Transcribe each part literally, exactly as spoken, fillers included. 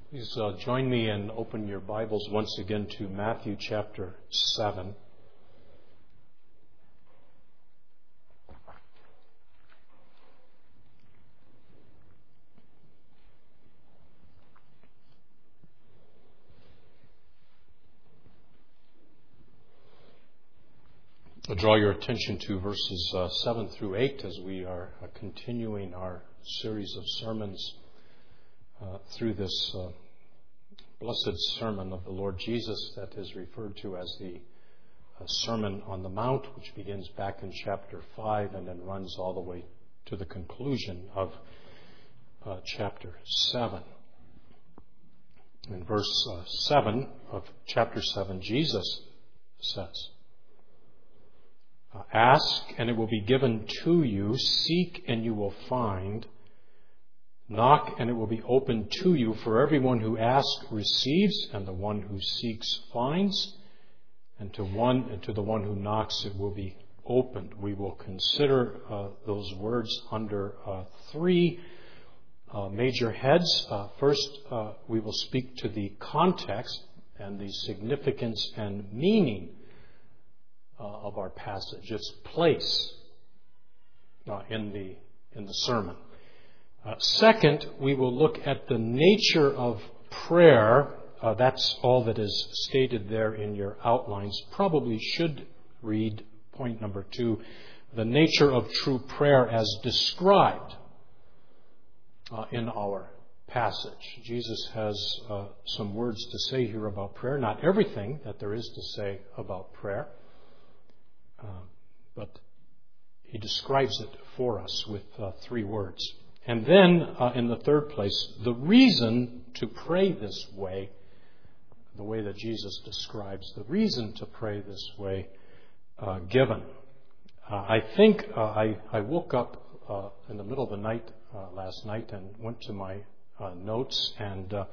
Please uh, join me and open your Bibles once again to Matthew chapter seven. I'll draw your attention to verses uh, seven through eight as we are uh, continuing our series of sermons uh, through this uh, blessed sermon of the Lord Jesus that is referred to as the uh, Sermon on the Mount, which begins back in chapter five and then runs all the way to the conclusion of uh, chapter seven. In verse uh, seven of chapter seven, Jesus says, Uh, Ask, and it will be given to you. Seek, and you will find. Knock, and it will be opened to you. For everyone who asks receives, and the one who seeks finds. And to one, and to the one who knocks, it will be opened. We will consider uh, those words under uh, three uh, major heads. Uh, first, uh, we will speak to the context and the significance and meaning Uh, of our passage, its place uh, in the in the sermon. Uh, second, we will look at the nature of prayer. Uh, that's all that is stated there in your outlines. Probably should read point number two, the nature of true prayer as described uh, in our passage. Jesus has uh, some words to say here about prayer. Not everything that there is to say about prayer. Uh, but he describes it for us with uh, three words. And then, uh, in the third place, the reason to pray this way, the way that Jesus describes, the reason to pray this way uh, given. Uh, I think uh, I, I woke up uh, in the middle of the night uh, last night and went to my uh, notes and uh,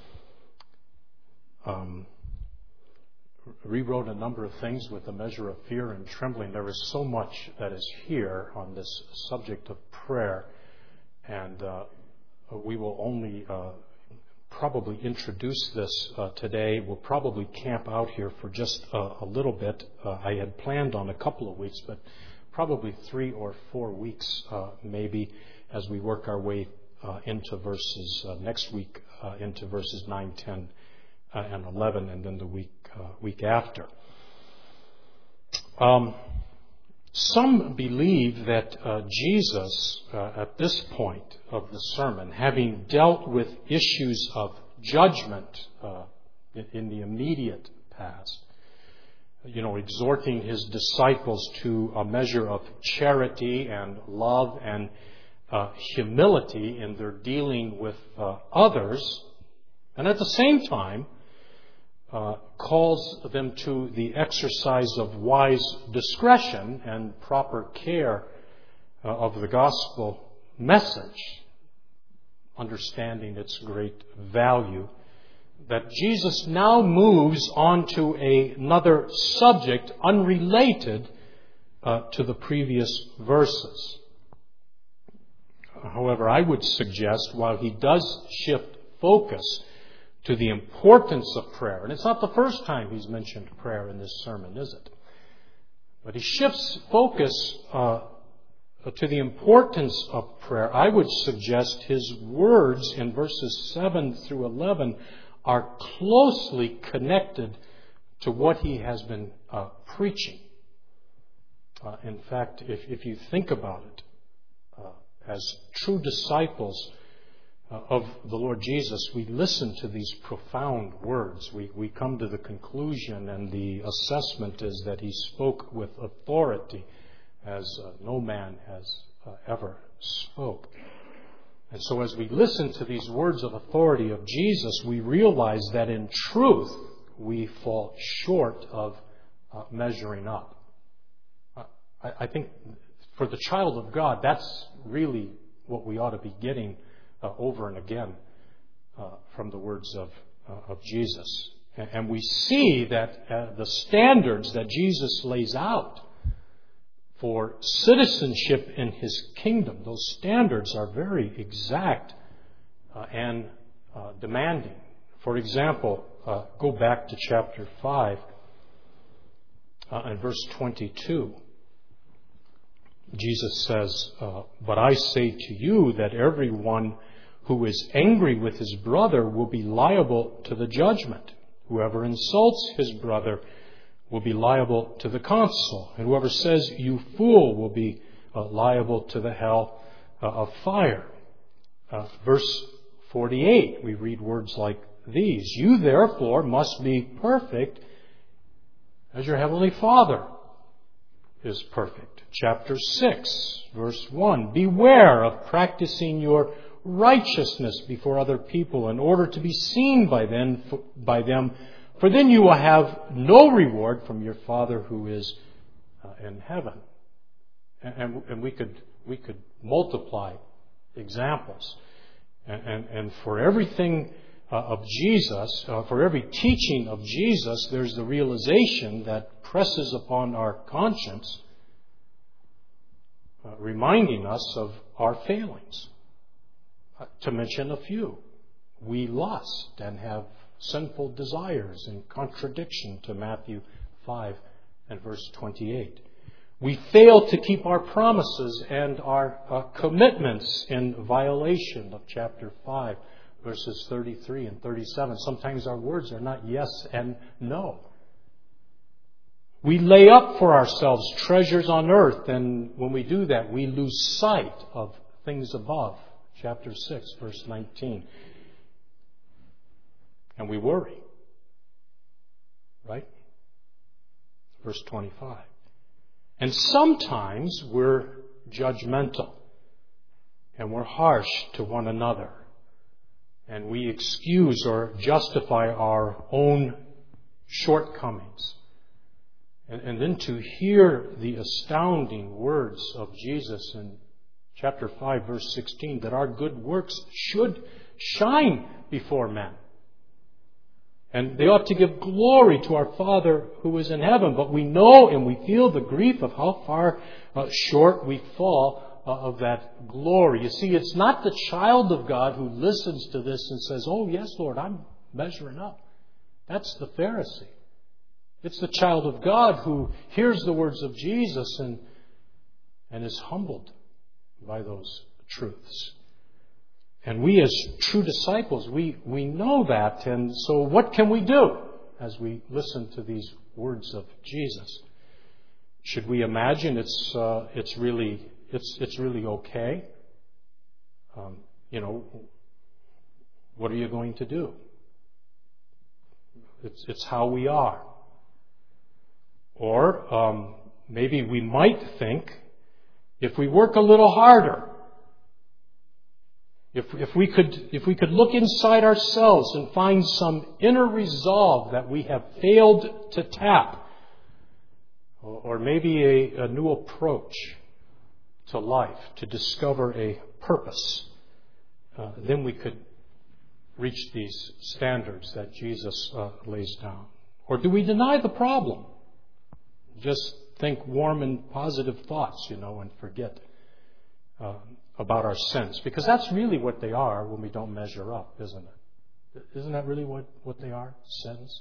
um rewrote a number of things with a measure of fear and trembling. There is so much that is here on this subject of prayer, and uh, we will only uh, probably introduce this uh, today. We'll probably camp out here for just uh, a little bit. Uh, I had planned on a couple of weeks, but probably three or four weeks uh, maybe as we work our way uh, into verses uh, next week, uh, into verses nine, ten, uh, and eleven, and then the week Uh, week after. Um, some believe that uh, Jesus, uh, at this point of the sermon, having dealt with issues of judgment uh, in, in the immediate past, you know, exhorting his disciples to a measure of charity and love and uh, humility in their dealing with uh, others, and at the same time, Uh, calls them to the exercise of wise discretion and proper care uh, of the gospel message, understanding its great value, that Jesus now moves on to another subject unrelated uh, to the previous verses. However, I would suggest, while he does shift focus to the importance of prayer. And it's not the first time he's mentioned prayer in this sermon, is it? But he shifts focus uh, to the importance of prayer. I would suggest his words in verses seven through eleven are closely connected to what he has been uh, preaching. Uh, in fact, if, if you think about it, uh, as true disciples Uh, of the Lord Jesus, we listen to these profound words. We, we come to the conclusion, and the assessment is that he spoke with authority as uh, no man has uh, ever spoke. And so as we listen to these words of authority of Jesus, we realize that in truth we fall short of uh, measuring up. Uh, I, I think for the child of God, that's really what we ought to be getting Uh, over and again uh, from the words of uh, of Jesus. And, and we see that uh, the standards that Jesus lays out for citizenship in his kingdom, those standards are very exact uh, and uh, demanding. For example, uh, go back to chapter five uh, and verse twenty-two. Jesus says, uh, "But I say to you that everyone who is angry with his brother will be liable to the judgment. Whoever insults his brother will be liable to the council. And whoever says, 'You fool,' will be uh, liable to the hell uh, of fire." Uh, verse forty-eight, we read words like these. "You therefore must be perfect as your heavenly Father is perfect." Chapter six, verse one. "Beware of practicing your righteousness before other people in order to be seen by them, by them, for then you will have no reward from your Father who is uh, in heaven." And, and, and we could we could multiply examples. And, and, and for everything uh, of Jesus, uh, for every teaching of Jesus, there's the realization that presses upon our conscience, uh, reminding us of our failings. Uh, to mention a few, we lust and have sinful desires in contradiction to Matthew five and verse twenty-eight. We fail to keep our promises and our uh, commitments in violation of chapter five, verses thirty-three and thirty-seven. Sometimes our words are not yes and no. We lay up for ourselves treasures on earth, and when we do that, we lose sight of things above. Chapter six, verse nineteen. And we worry. Right? Verse twenty-five. And sometimes we're judgmental. And we're harsh to one another. And we excuse or justify our own shortcomings. And, and then to hear the astounding words of Jesus in chapter five, verse sixteen, that our good works should shine before men. And they ought to give glory to our Father who is in heaven. But we know and we feel the grief of how far uh, short we fall uh, of that glory. You see, it's not the child of God who listens to this and says, "Oh, yes, Lord, I'm measuring up." That's the Pharisee. It's the child of God who hears the words of Jesus and, and is humbled by those truths. And we as true disciples, we, we know that. And so what can we do as we listen to these words of Jesus? Should we imagine it's uh, it's really it's it's really okay? Um, you know, what are you going to do? It's it's how we are. Or um, maybe we might think, if we work a little harder, If, if we could, if we could look inside ourselves and find some inner resolve that we have failed to tap, or, or maybe a, a new approach to life to discover a purpose, uh, then we could reach these standards that Jesus uh, lays down. Or do we deny the problem? Just think warm and positive thoughts, you know, and forget Uh, about our sins. Because that's really what they are when we don't measure up, isn't it? Isn't that really what, what they are? Sins?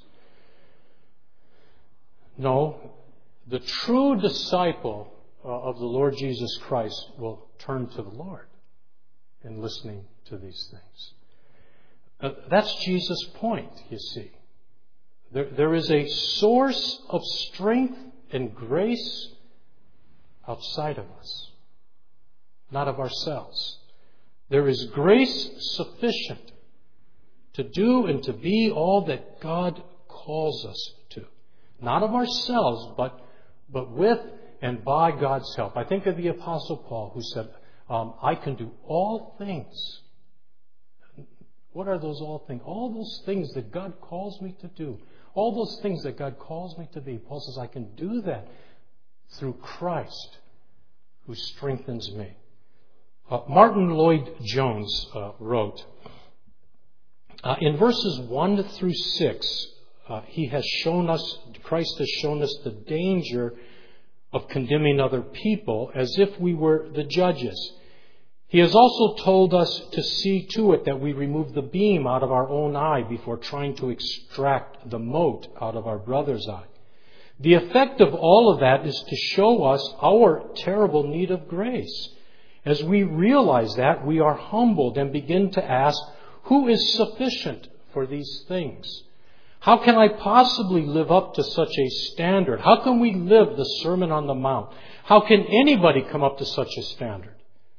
No. The true disciple uh, of the Lord Jesus Christ will turn to the Lord in listening to these things. Uh, that's Jesus' point, you see. There, there is a source of strength and grace outside of us, not of ourselves. There is grace sufficient to do and to be all that God calls us to. Not of ourselves, but, but with and by God's help. I think of the Apostle Paul, who said, um, I can do all things. What are those all things? All those things that God calls me to do. All those things that God calls me to be. Paul says, I can do that through Christ who strengthens me. Uh, Martin Lloyd-Jones uh, wrote, uh, in verses one through six, uh, he has shown us, Christ has shown us the danger of condemning other people as if we were the judges. He has also told us to see to it that we remove the beam out of our own eye before trying to extract the mote out of our brother's eye. The effect of all of that is to show us our terrible need of grace. As we realize that, we are humbled and begin to ask, who is sufficient for these things? How can I possibly live up to such a standard? How can we live the Sermon on the Mount? How can anybody come up to such a standard?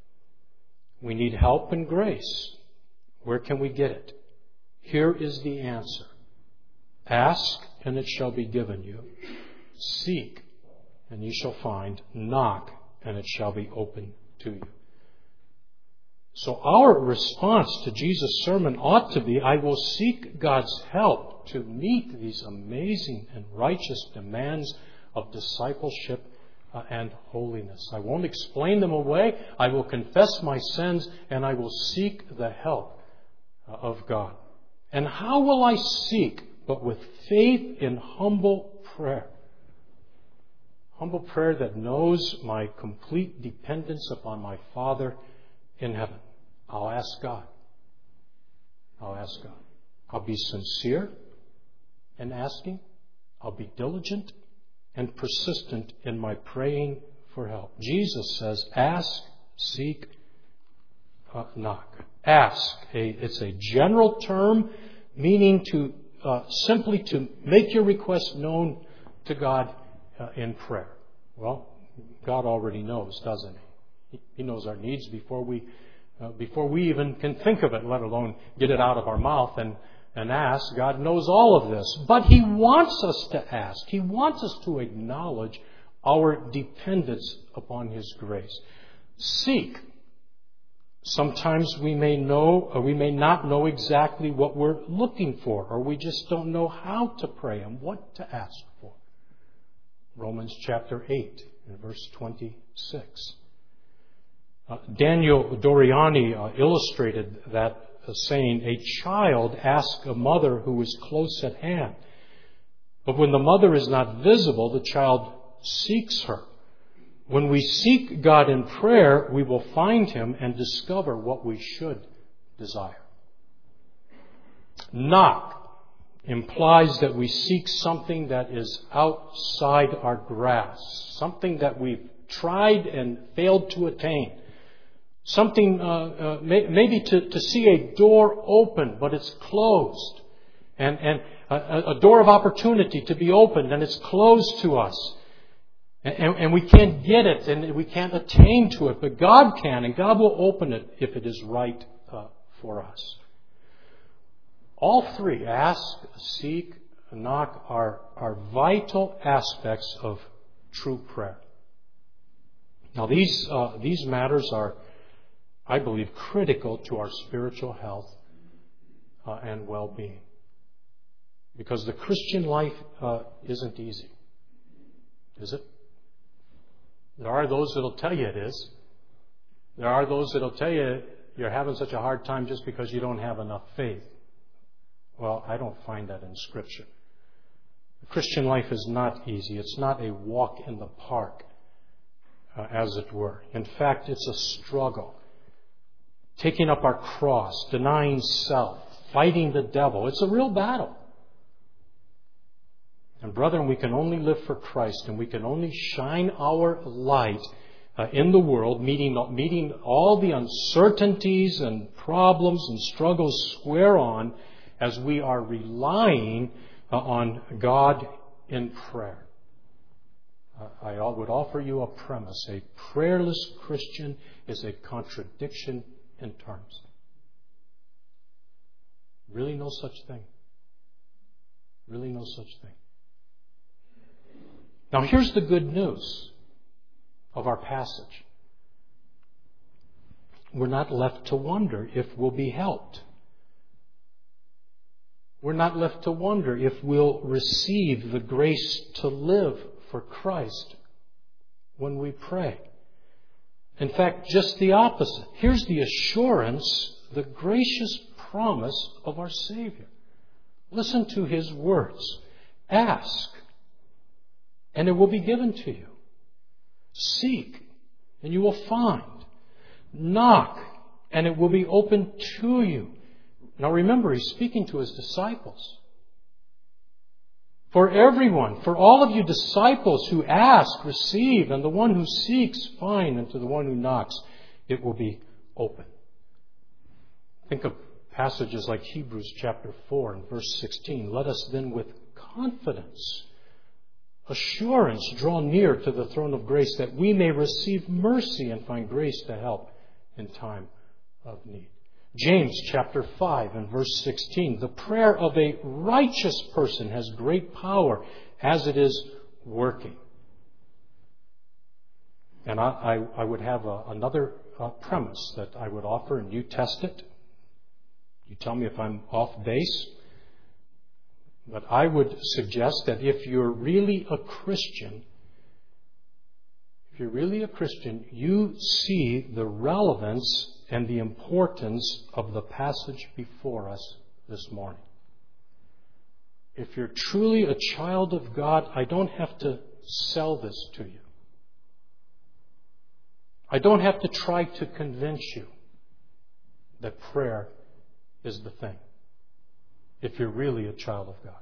We need help and grace. Where can we get it? Here is the answer. Ask, and it shall be given you. Seek, and you shall find. Knock, and it shall be opened to you. So our response to Jesus' sermon ought to be, I will seek God's help to meet these amazing and righteous demands of discipleship uh, and holiness. I won't explain them away. I will confess my sins, and I will seek the help uh, of God. And how will I seek? But with faith in humble prayer. Humble prayer that knows my complete dependence upon my Father in heaven. I'll ask God. I'll ask God. I'll be sincere in asking. I'll be diligent and persistent in my praying for help. Jesus says, ask, seek, uh, knock. Ask. A, it's a general term meaning to uh, simply to make your request known to God uh, in prayer. Well, God already knows, doesn't He? He knows our needs before we uh, before we even can think of it, let alone get it out of our mouth and, and ask. God knows all of this. But He wants us to ask. He wants us to acknowledge our dependence upon His grace. Seek. Sometimes we may know, or we may not know exactly what we're looking for, or we just don't know how to pray and what to ask for. Romans chapter eight, and verse twenty-six. Uh, Daniel Doriani uh, illustrated that uh, saying, a child asks a mother who is close at hand. But when the mother is not visible, the child seeks her. When we seek God in prayer, we will find Him and discover what we should desire. Knock implies that we seek something that is outside our grasp, something that we've tried and failed to attain. Something, uh, uh, may, maybe to, to see a door open, but it's closed. And, and a, a door of opportunity to be opened, and it's closed to us. And, and we can't get it, and we can't attain to it. But God can, and God will open it if it is right uh, for us. All three, ask, seek, knock, are, are vital aspects of true prayer. Now, these uh, these matters are, I believe, critical to our spiritual health uh, and well-being. Because the Christian life uh, isn't easy. Is it? There are those that will tell you it is. There are those that will tell you you're having such a hard time just because you don't have enough faith. Well, I don't find that in Scripture. The Christian life is not easy. It's not a walk in the park, uh, as it were. In fact, it's a struggle. Taking up our cross, denying self, fighting the devil. It's a real battle. And brethren, we can only live for Christ, and we can only shine our light uh, in the world, meeting, meeting all the uncertainties and problems and struggles square on as we are relying uh, on God in prayer. Uh, I would offer you a premise. A prayerless Christian is a contradiction in terms. Really no such thing. Really no such thing. Now here's the good news of our passage. We're not left to wonder if we'll be helped. We're not left to wonder if we'll receive the grace to live for Christ when we pray. In fact, just the opposite. Here's the assurance, the gracious promise of our Savior. Listen to His words. Ask, and it will be given to you. Seek, and you will find. knock, and it will be open to you. Now remember, He's speaking to His disciples. For everyone, for all of you disciples who ask, receive, and the one who seeks, find, and to the one who knocks, it will be open. Think of passages like Hebrews chapter four and verse sixteen. Let us then with confidence, assurance, draw near to the throne of grace that we may receive mercy and find grace to help in time of need. James chapter five and verse sixteen. The prayer of a righteous person has great power as it is working. And I, I, I would have a, another uh, premise that I would offer, and you test it. You tell me if I'm off base. But I would suggest that if you're really a Christian, if you're really a Christian, you see the relevance and the importance of the passage before us this morning. If you're truly a child of God, I don't have to sell this to you. I don't have to try to convince you that prayer is the thing, if you're really a child of God.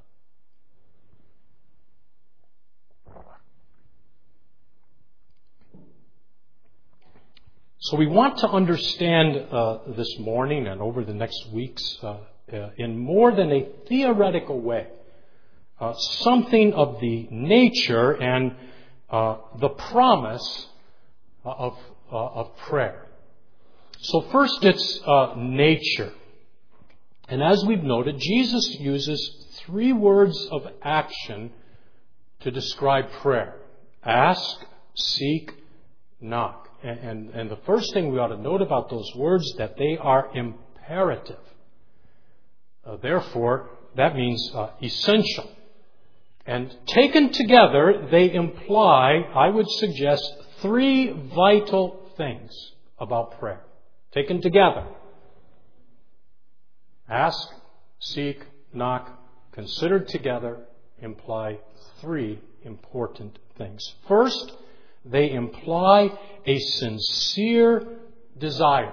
So we want to understand uh, this morning and over the next weeks uh, uh, in more than a theoretical way uh, something of the nature and uh, the promise of, uh, of prayer. So first it's uh, nature. And as we've noted, Jesus uses three words of action to describe prayer. Ask, seek, knock. And, and, and the first thing we ought to note about those words, that they are imperative. Uh, therefore, that means uh, essential. And taken together, they imply, I would suggest, three vital things about prayer. Taken together. Ask, seek, knock, considered together, imply three important things. First, they imply a sincere desire.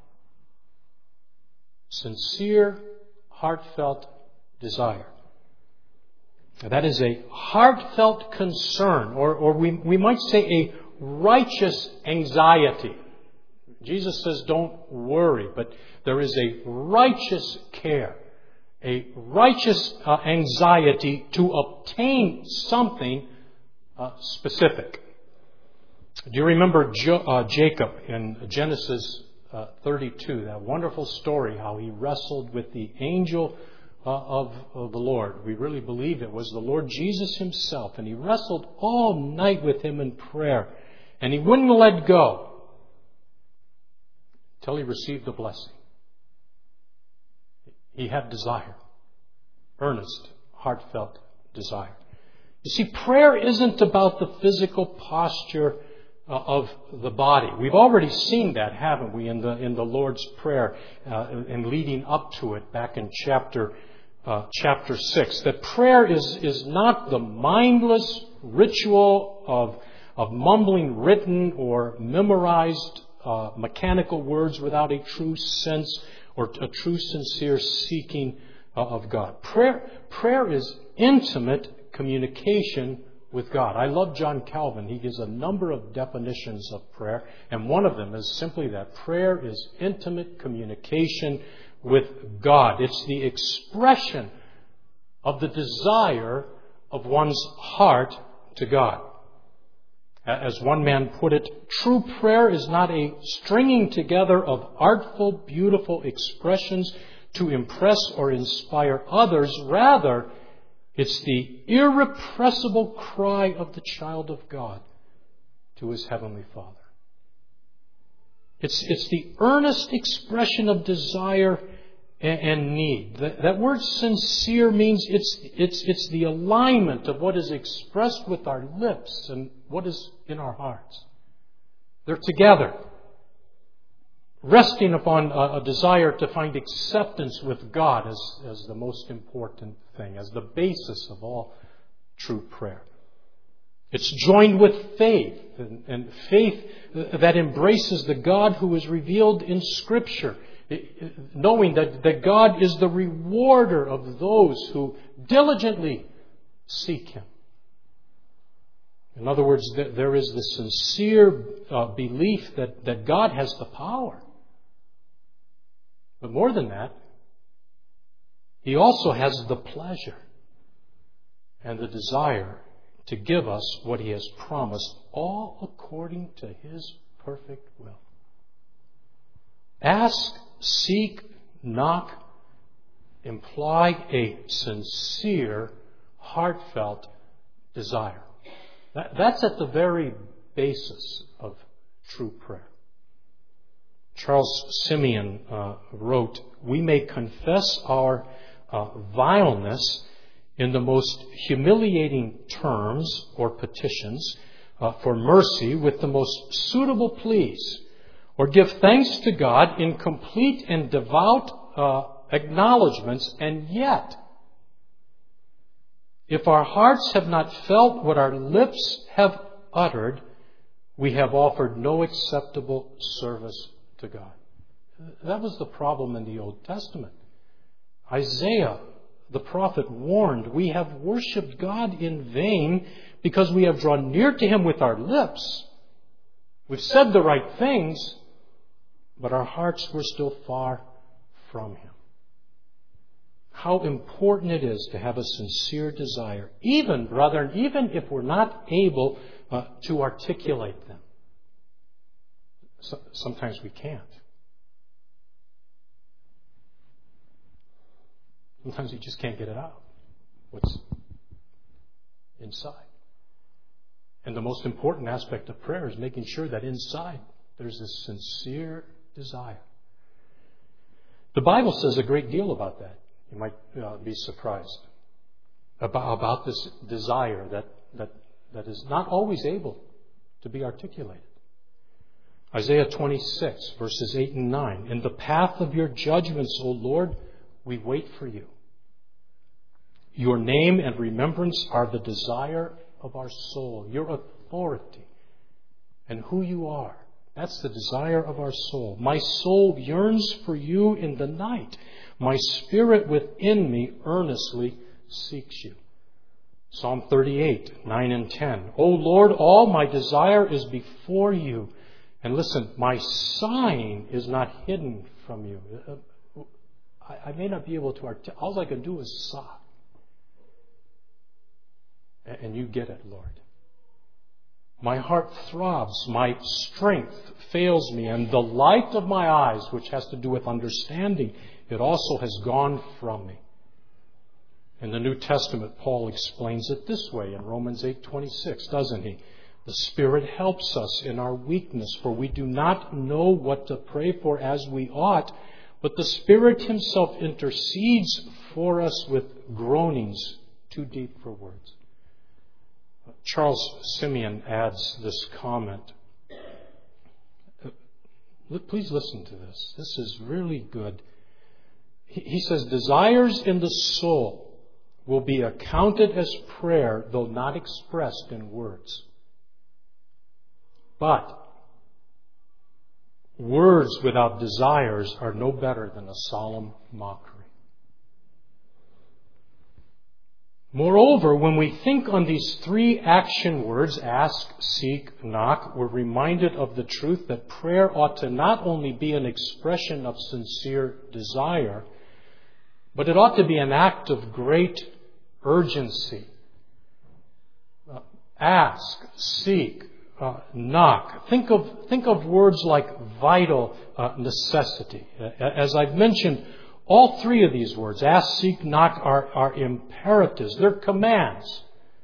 Sincere, heartfelt desire. That is a heartfelt concern, or, or we, we might say a righteous anxiety. Jesus says, don't worry, but there is a righteous care, a righteous uh, anxiety to obtain something uh, specific. Do you remember jo- uh, Jacob in Genesis uh, thirty-two, that wonderful story, how he wrestled with the angel uh, of, of the Lord? We really believe it was the Lord Jesus Himself, and he wrestled all night with Him in prayer, and he wouldn't let go until he received the blessing. He had desire, earnest, heartfelt desire. You see, prayer isn't about the physical posture uh, of the body. We've already seen that, haven't we, in the in the Lord's Prayer uh, and leading up to it back in chapter uh, chapter six. That prayer is is not the mindless ritual of of mumbling written or memorized uh, mechanical words without a true sense or a true sincere seeking uh, of God. Prayer prayer is intimate communication with God. I love John Calvin. He gives a number of definitions of prayer, and one of them is simply that prayer is intimate communication with God. It's the expression of the desire of one's heart to God. As one man put it, true prayer is not a stringing together of artful, beautiful expressions to impress or inspire others. Rather, it's the irrepressible cry of the child of God to his heavenly Father. It's, it's the earnest expression of desire and, and need. That, that word sincere means it's, it's, it's the alignment of what is expressed with our lips and what is in our hearts. They're together, resting upon a, a desire to find acceptance with God as, as the most important thing, as the basis of all true prayer. It's joined with faith, and, and faith that embraces the God who is revealed in Scripture, knowing that, that God is the rewarder of those who diligently seek Him. In other words, there is the sincere uh, belief that, that God has the power. But more than that, He also has the pleasure and the desire to give us what He has promised, all according to His perfect will. Ask, seek, knock imply a sincere, heartfelt desire. That, that's at the very basis of true prayer. Charles Simeon uh, wrote, "We may confess our uh, vileness in the most humiliating terms or petitions uh, for mercy with the most suitable pleas, or give thanks to God in complete and devout uh, acknowledgments, and yet, if our hearts have not felt what our lips have uttered, we have offered no acceptable service to God." That was the problem in the Old Testament. Isaiah, the prophet, warned, "We have worshipped God in vain because we have drawn near to Him with our lips. We've said the right things, but our hearts were still far from Him." How important it is to have a sincere desire, even, brethren, even if we're not able uh, to articulate them. So, sometimes we can't. Sometimes you just can't get it out, what's inside. And the most important aspect of prayer is making sure that inside there's this sincere desire. The Bible says a great deal about that. You might uh, be surprised about, about this desire that, that, that is not always able to be articulated. Isaiah twenty-six, verses eight and nine. "In the path of your judgments, O Lord, we wait for you. Your name and remembrance are the desire of our soul." Your authority and who you are, that's the desire of our soul. "My soul yearns for you in the night. My spirit within me earnestly seeks you." Psalm thirty-eight, nine and ten. "O Lord, all my desire is before you. And listen, my sighing is not hidden from you." I, I may not be able to articulate. All I can do is sigh. And you get it, Lord. "My heart throbs, my strength fails me, and the light of my eyes," which has to do with understanding, "it also has gone from me." In the New Testament, Paul explains it this way in Romans eight twenty-six, doesn't he? "The Spirit helps us in our weakness, for we do not know what to pray for as we ought, but the Spirit Himself intercedes for us with groanings too deep for words." Charles Simeon adds this comment. Please listen to this. This is really good. He says, "Desires in the soul will be accounted as prayer, though not expressed in words. But words without desires are no better than a solemn mockery." Moreover, when we think on these three action words, ask, seek, knock, we're reminded of the truth that prayer ought to not only be an expression of sincere desire, but it ought to be an act of great urgency. Uh, ask, seek, uh, knock. Think of, think of words like vital uh, necessity. As I've mentioned, all three of these words, ask, seek, knock, are, are imperatives. They're commands.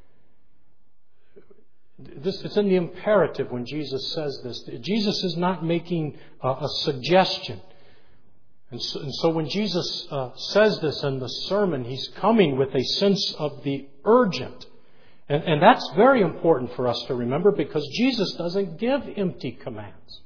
This, it's in the imperative when Jesus says this. Jesus is not making uh, a suggestion. And so, and so when Jesus uh, says this in the sermon, He's coming with a sense of the urgent. And, and that's very important for us to remember, because Jesus doesn't give empty commands.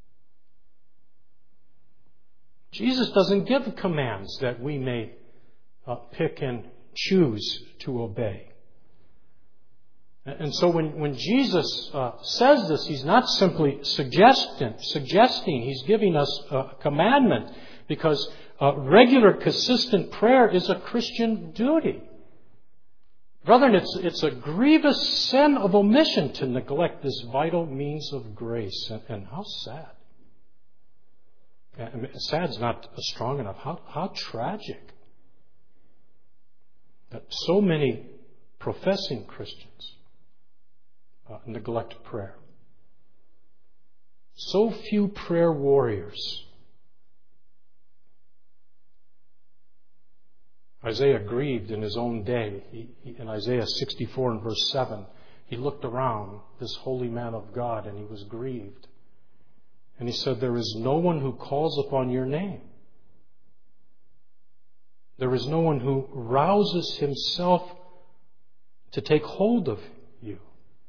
Jesus doesn't give commands that we may uh, pick and choose to obey. And so when, when Jesus uh, says this, He's not simply suggesting, suggesting, He's giving us a commandment, because uh, regular, consistent prayer is a Christian duty. Brethren, it's, it's a grievous sin of omission to neglect this vital means of grace. And, and how sad. I mean, sad's not strong enough. How, how tragic that so many professing Christians uh, neglect prayer. So few prayer warriors. Isaiah grieved in his own day. He, he, in Isaiah sixty-four and verse seven, he looked around, this holy man of God, and he was grieved. And he said, there is no one who calls upon your name. There is no one who rouses himself to take hold of you.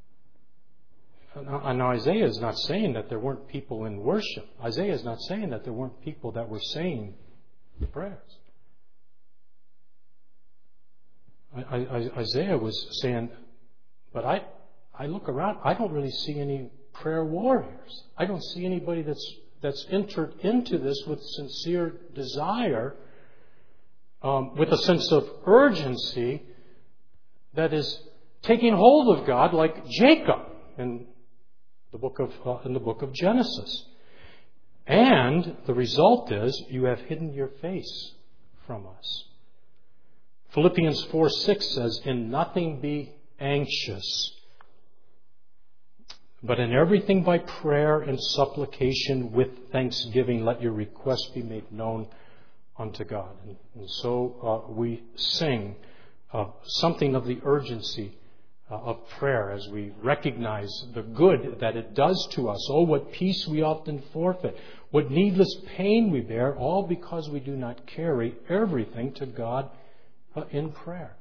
And Isaiah is not saying that there weren't people in worship. Isaiah is not saying that there weren't people that were saying the prayers. I, I, Isaiah was saying, but I, I look around, I don't really see any prayer warriors. I don't see anybody that's that's entered into this with sincere desire, um, with a sense of urgency that is taking hold of God like Jacob in the book of uh, in the book of Genesis. And the result is, you have hidden your face from us. Philippians four six says, in nothing be anxious, but in everything by prayer and supplication with thanksgiving, let your requests be made known unto God. And, and so uh, we sing uh, something of the urgency uh, of prayer as we recognize the good that it does to us. Oh, what peace we often forfeit. What needless pain we bear, all because we do not carry everything to God uh, in prayer.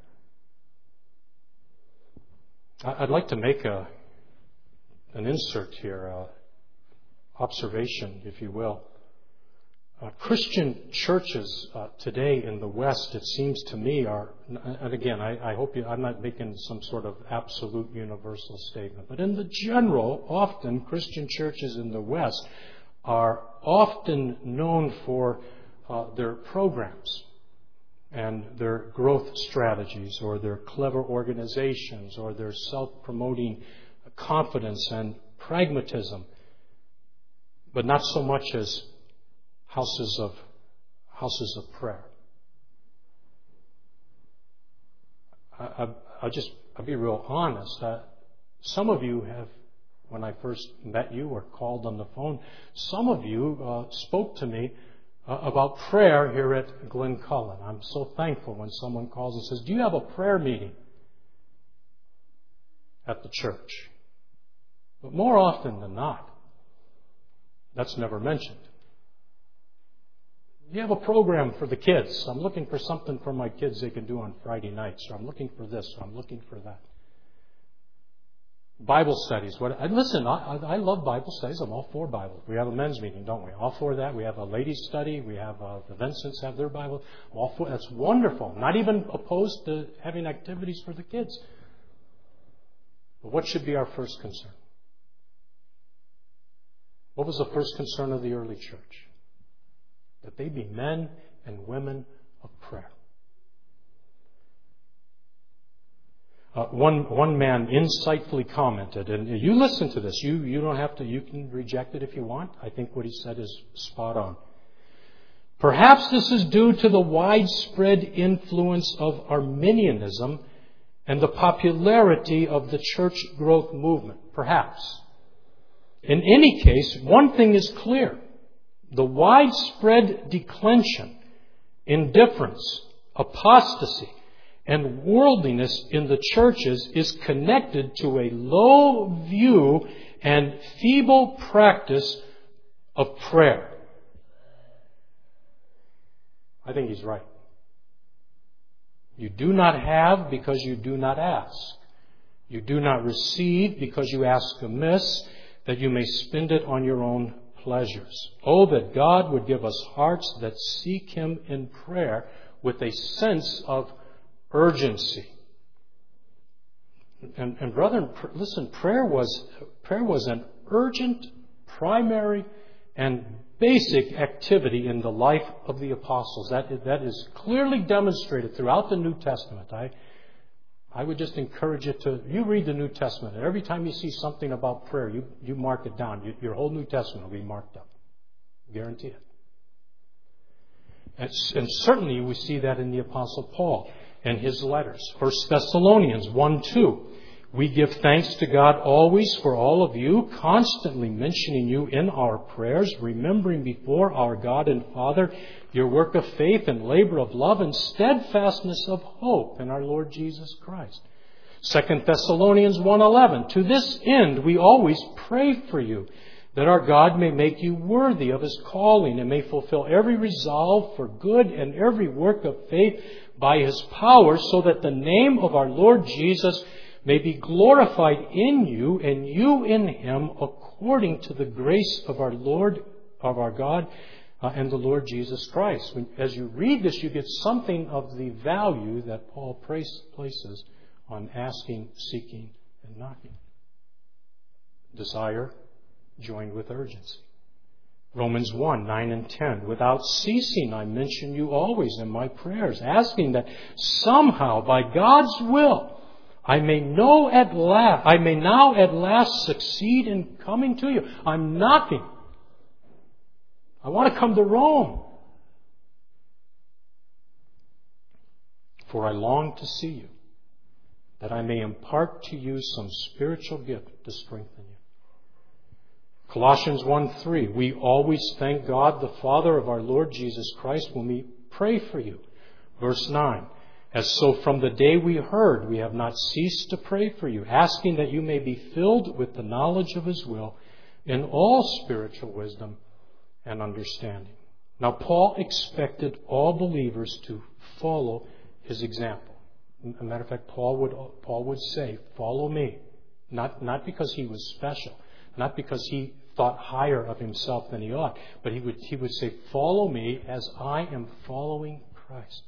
I'd like to make a an insert here, uh, observation, if you will. Uh, Christian churches uh, today in the West, it seems to me, are, and again, I, I hope you, I'm not making some sort of absolute universal statement, but in the general, often Christian churches in the West are often known for uh, their programs and their growth strategies, or their clever organizations, or their self-promoting confidence and pragmatism, but not so much as houses of houses of prayer. I, I, I'll just I'll be real honest. Uh, some of you have, when I first met you or called on the phone, some of you uh, spoke to me uh, about prayer here at Glen Cullen. I'm so thankful when someone calls and says, "Do you have a prayer meeting at the church?" But more often than not, that's never mentioned. You have a program for the kids. I'm looking for something for my kids they can do on Friday nights. Or I'm looking for this. Or I'm looking for that. Bible studies. What? And listen, I, I love Bible studies. I'm all for Bible. We have a men's meeting, don't we? All for that. We have a ladies' study. We have uh, the Vincents have their Bible. All for that's wonderful. Not even opposed to having activities for the kids. But what should be our first concern? What was the first concern of the early church? That they be men and women of prayer. Uh, one one man insightfully commented, and you listen to this. You you don't have to. You can reject it if you want. I think what he said is spot on. Perhaps this is due to the widespread influence of Arminianism and the popularity of the church growth movement. Perhaps. In any case, one thing is clear. The widespread declension, indifference, apostasy, and worldliness in the churches is connected to a low view and feeble practice of prayer. I think he's right. You do not have because you do not ask. You do not receive because you ask amiss, that you may spend it on your own pleasures. Oh, that God would give us hearts that seek Him in prayer with a sense of urgency. And, and brethren, pr- listen, prayer was prayer was an urgent, primary, and basic activity in the life of the apostles. That, that is clearly demonstrated throughout the New Testament. I, I would just encourage you to, you read the New Testament, and every time you see something about prayer, you, you mark it down. You, your whole New Testament will be marked up. Guarantee it. And, and certainly we see that in the Apostle Paul and his letters. First Thessalonians one two. We give thanks to God always for all of you, constantly mentioning you in our prayers, remembering before our God and Father your work of faith and labor of love and steadfastness of hope in our Lord Jesus Christ. Second Thessalonians one eleven. To this end we always pray for you, that our God may make you worthy of His calling and may fulfill every resolve for good and every work of faith by His power, so that the name of our Lord Jesus may be glorified in you and you in Him, according to the grace of our Lord, of our God, uh, and the Lord Jesus Christ. When, as you read this, you get something of the value that Paul places on asking, seeking, and knocking. Desire joined with urgency. Romans one, nine and ten. Without ceasing, I mention you always in my prayers, asking that somehow, by God's will, I may know at last, I may now at last succeed in coming to you. I'm knocking. I want to come to Rome. For I long to see you, that I may impart to you some spiritual gift to strengthen you. Colossians one three. We always thank God, the Father of our Lord Jesus Christ, when we pray for you. Verse nine. As so from the day we heard, we have not ceased to pray for you, asking that you may be filled with the knowledge of His will in all spiritual wisdom and understanding. Now, Paul expected all believers to follow his example. As a matter of fact, Paul would, Paul would say, follow me. Not, not because he was special, not because he thought higher of himself than he ought, but he would, he would say, follow me as I am following Christ.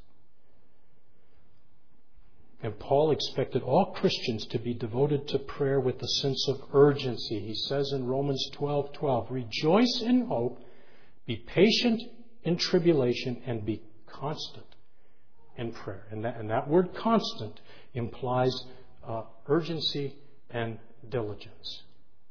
And Paul expected all Christians to be devoted to prayer with a sense of urgency. He says in Romans twelve twelve, rejoice in hope, be patient in tribulation, and be constant in prayer. And that, and that word constant implies uh, urgency and diligence.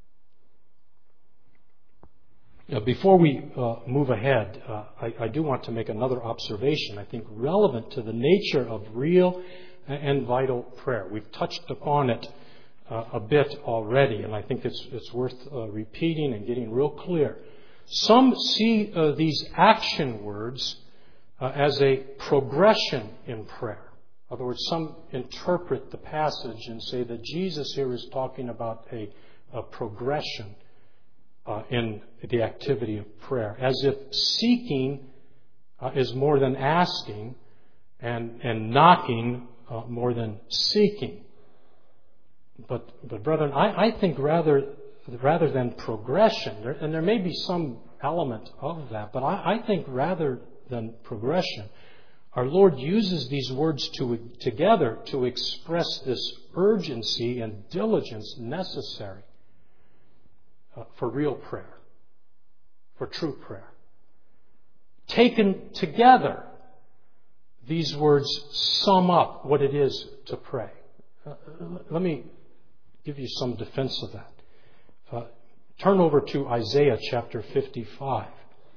Now, before we uh, move ahead, uh, I, I do want to make another observation, I think relevant to the nature of real and vital prayer. We've touched upon it uh, a bit already, and I think it's it's worth uh, repeating and getting real clear. Some see uh, these action words uh, as a progression in prayer. In other words, some interpret the passage and say that Jesus here is talking about a, a progression uh, in the activity of prayer, as if seeking uh, is more than asking, and and knocking Uh, more than seeking. But, but brethren, I, I think rather rather than progression, there, and there may be some element of that, but I, I think rather than progression, our Lord uses these words to, together to express this urgency and diligence necessary uh, for real prayer, for true prayer. Taken together, these words sum up what it is to pray. Uh, let me give you some defense of that. Uh, turn over to Isaiah chapter fifty-five,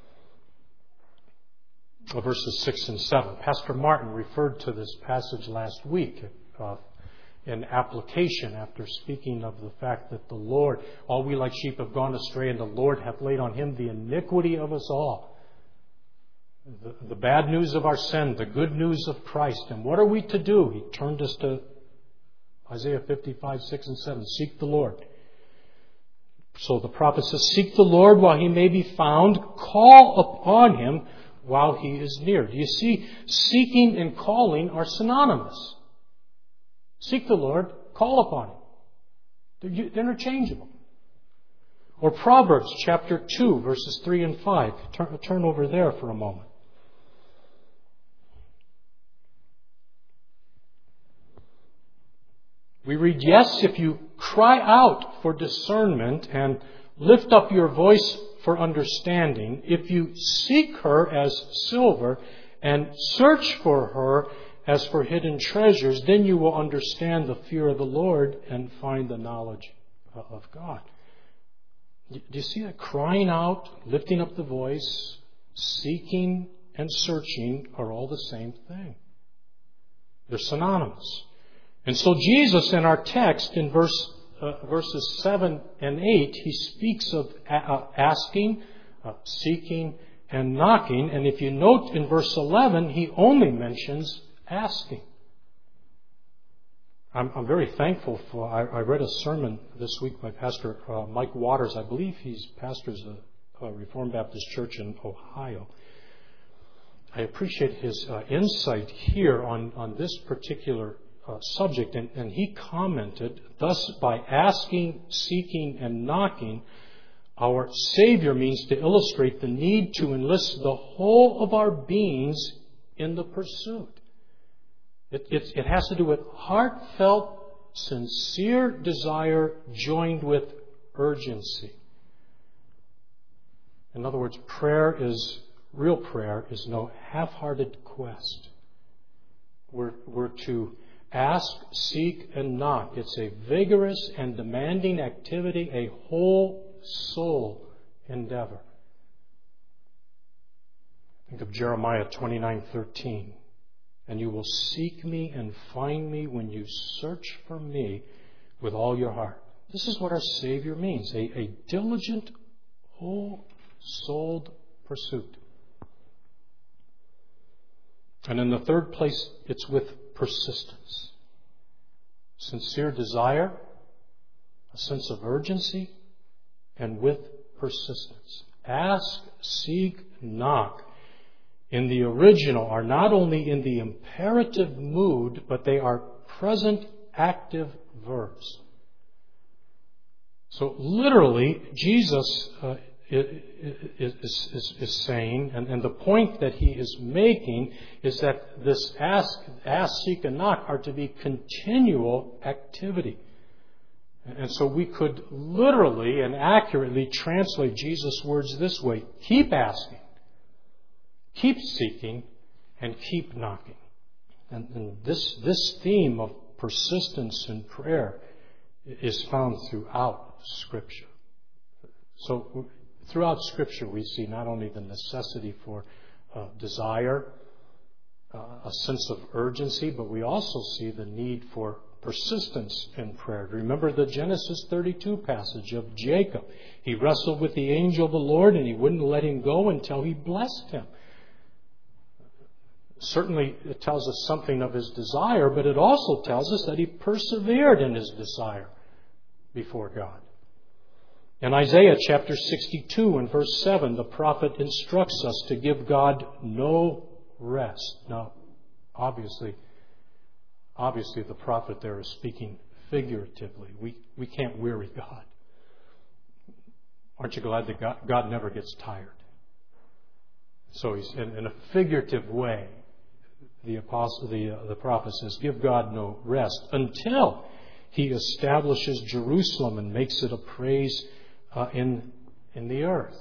uh, verses six and seven. Pastor Martin referred to this passage last week uh, in application after speaking of the fact that the Lord, all we like sheep have gone astray, and the Lord hath laid on Him the iniquity of us all. The, the bad news of our sin, the good news of Christ. And what are we to do? He turned us to Isaiah fifty-five, six and seven. Seek the Lord. So the prophet says, seek the Lord while He may be found. Call upon Him while He is near. Do you see? Seeking and calling are synonymous. Seek the Lord, call upon Him. They're interchangeable. Or Proverbs chapter two, verses three and five. Turn, turn over there for a moment. We read, yes, if you cry out for discernment and lift up your voice for understanding, if you seek her as silver and search for her as for hidden treasures, then you will understand the fear of the Lord and find the knowledge of God. Do you see that? Crying out, lifting up the voice, seeking and searching are all the same thing. They're synonymous. And so Jesus in our text in verse uh, verses seven and eight, he speaks of uh, asking, uh, seeking, and knocking. And if you note in verse eleven, he only mentions asking. I'm, I'm very thankful for, I, I read a sermon this week by Pastor uh, Mike Waters. I believe he's pastors a, a Reformed Baptist church in Ohio. I appreciate his uh, insight here on, on this particular uh, subject. And, and he commented, thus by asking, seeking, and knocking, our Savior means to illustrate the need to enlist the whole of our beings in the pursuit. It, it, it has to do with heartfelt, sincere desire joined with urgency. In other words, prayer is, real prayer is no half-hearted quest. We're, we're to ask, seek, and knock. It's a vigorous and demanding activity, a whole soul endeavor. Think of Jeremiah twenty-nine thirteen. And you will seek me and find me when you search for me with all your heart. This is what our Savior means, a, a diligent, whole-souled pursuit. And in the third place, it's with persistence. Sincere desire, a sense of urgency, and with persistence. Ask, seek, knock. In the original are not only in the imperative mood, but they are present active verbs. So literally, Jesus uh, is, is, is saying, and, and the point that he is making is that this ask, ask, seek, and knock are to be continual activity. And so we could literally and accurately translate Jesus' words this way: keep asking, keep seeking, and keep knocking. And, and this, this theme of persistence in prayer is found throughout Scripture. So throughout Scripture we see not only the necessity for uh, desire, uh, a sense of urgency, but we also see the need for persistence in prayer. Remember the Genesis thirty-two passage of Jacob. He wrestled with the angel of the Lord and he wouldn't let him go until he blessed him. Certainly it tells us something of his desire, but it also tells us that he persevered in his desire before God. In Isaiah chapter sixty-two and verse seven, the prophet instructs us to give God no rest. Now, obviously, obviously the prophet there is speaking figuratively. We, we can't weary God. Aren't you glad that God, God never gets tired? So he's in, in a figurative way. The apostle, the, uh, the prophet says, give God no rest until he establishes Jerusalem and makes it a praise uh, in, in the earth.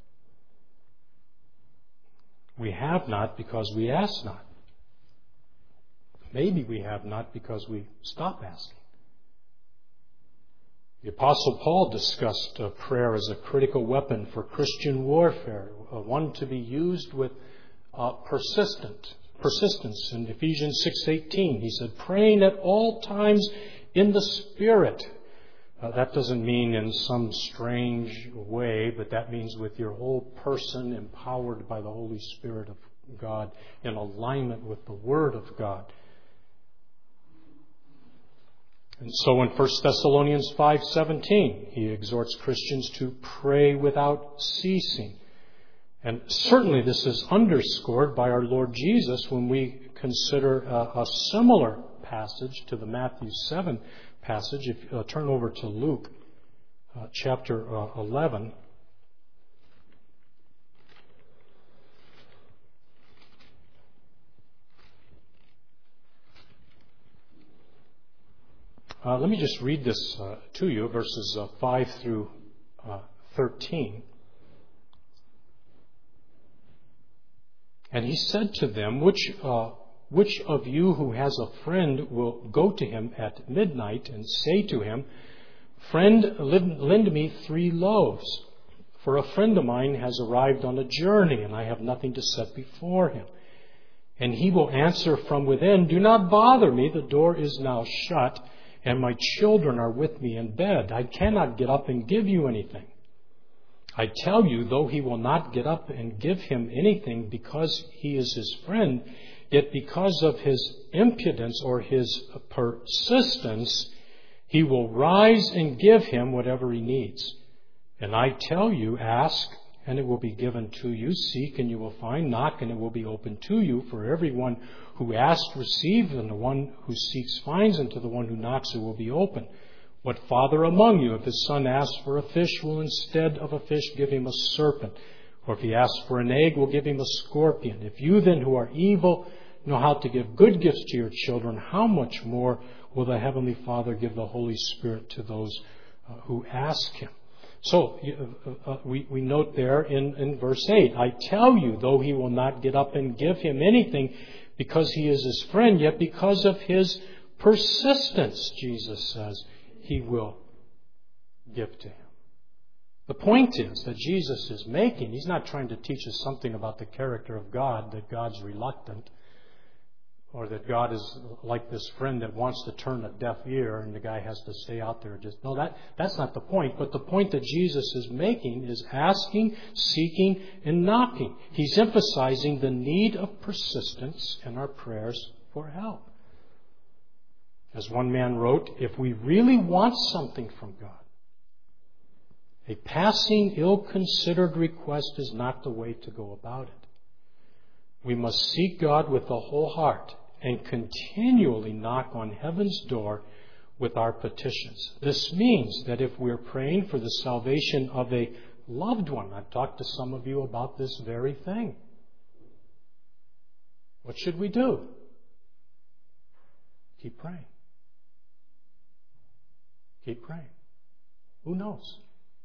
We have not because we ask not. Maybe we have not because we stop asking. The Apostle Paul discussed uh, prayer as a critical weapon for Christian warfare, uh, one to be used with uh, persistent persistence. In Ephesians six eighteen, he said, praying at all times in the Spirit. Uh, that doesn't mean in some strange way, but that means with your whole person empowered by the Holy Spirit of God in alignment with the Word of God. And so in First Thessalonians five seventeen, he exhorts Christians to pray without ceasing. And certainly this is underscored by our Lord Jesus when we consider a, a similar passage to the Matthew seven passage. If you uh, turn over to Luke uh, chapter uh, eleven. Uh, let me just read this uh, to you, verses uh, five through uh, thirteen. And he said to them, which, uh, which of you who has a friend will go to him at midnight and say to him, Friend, lend me three loaves, for a friend of mine has arrived on a journey, and I have nothing to set before him. And he will answer from within, Do not bother me, the door is now shut, and my children are with me in bed. I cannot get up and give you anything. I tell you, though he will not get up and give him anything because he is his friend, yet because of his impudence or his persistence, he will rise and give him whatever he needs. And I tell you, ask, and it will be given to you. Seek, and you will find. Knock, and it will be opened to you. For everyone who asks receives, and the one who seeks finds, and to the one who knocks it will be opened. What father among you, if his son asks for a fish, will instead of a fish give him a serpent? Or if he asks for an egg, will give him a scorpion? If you then, who are evil, know how to give good gifts to your children, how much more will the Heavenly Father give the Holy Spirit to those uh, who ask Him? So uh, uh, we, we note there in, in verse eight, I tell you, though he will not get up and give him anything because he is his friend, yet because of his persistence, Jesus says, he will give to him. The point is that Jesus is making, he's not trying to teach us something about the character of God, that God's reluctant, or that God is like this friend that wants to turn a deaf ear and the guy has to stay out there. Just no, that that's not the point. But the point that Jesus is making is asking, seeking, and knocking. He's emphasizing the need of persistence in our prayers for help. As one man wrote, if we really want something from God, a passing, ill-considered request is not the way to go about it. We must seek God with the whole heart and continually knock on heaven's door with our petitions. This means that if we're praying for the salvation of a loved one, I've talked to some of you about this very thing. What should we do? Keep praying. Keep praying. Who knows?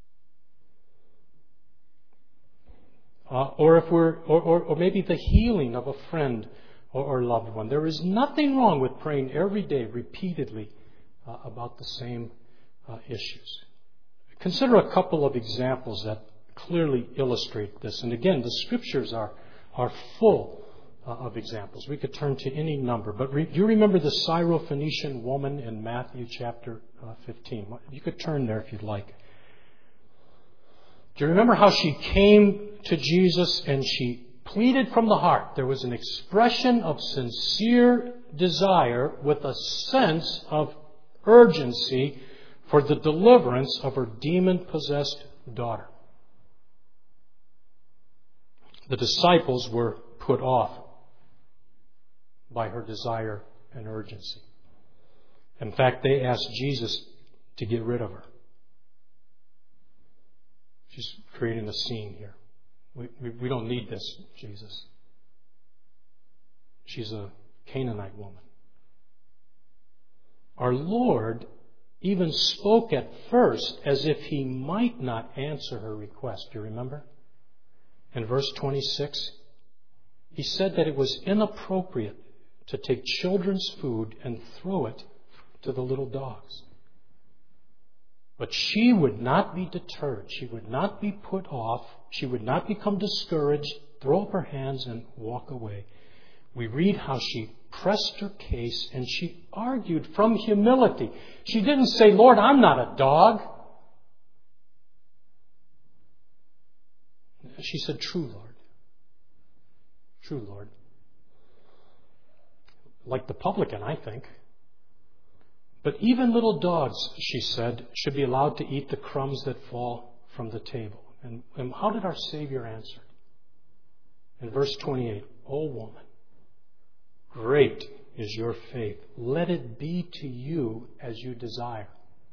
Uh, or if we're, or, or, or maybe the healing of a friend or, or loved one. There is nothing wrong with praying every day, repeatedly, uh, about the same uh, issues. Consider a couple of examples that clearly illustrate this. And again, the scriptures are are full uh, of examples. We could turn to any number. But re- do you remember the Syrophoenician woman in Matthew chapter uh, fifteen? You could turn there if you'd like. Do you remember how she came to Jesus and she pleaded from the heart? There was an expression of sincere desire with a sense of urgency for the deliverance of her demon-possessed daughter. The disciples were put off by her desire and urgency. In fact, they asked Jesus to get rid of her. She's creating a scene here. We, we, we don't need this, Jesus. She's a Canaanite woman. Our Lord even spoke at first as if He might not answer her request. Do you remember? In verse twenty-six, He said that it was inappropriate to take children's food and throw it to the little dogs. But she would not be deterred. She would not be put off. She would not become discouraged, throw up her hands, and walk away. We read how she pressed her case and she argued from humility. She didn't say, Lord, I'm not a dog. She said, true, Lord. True, Lord. Like the publican, I think. But even little dogs, she said, should be allowed to eat the crumbs that fall from the table. And, and how did our Savior answer? In verse twenty-eight, O woman, great is your faith. Let it be to you as you desire.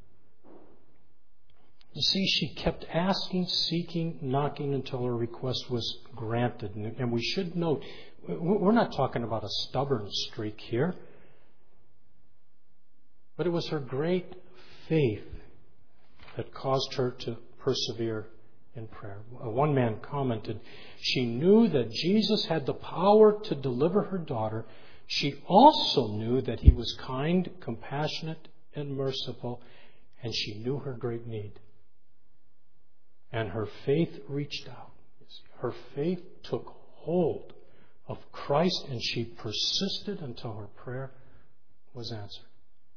You see, she kept asking, seeking, knocking until her request was granted. And we should note, we're not talking about a stubborn streak here. But it was her great faith that caused her to persevere in prayer. One man commented, she knew that Jesus had the power to deliver her daughter. She also knew that he was kind, compassionate, and merciful, and she knew her great need. And her faith reached out. Her faith took hold of Christ, and she persisted until her prayer was answered.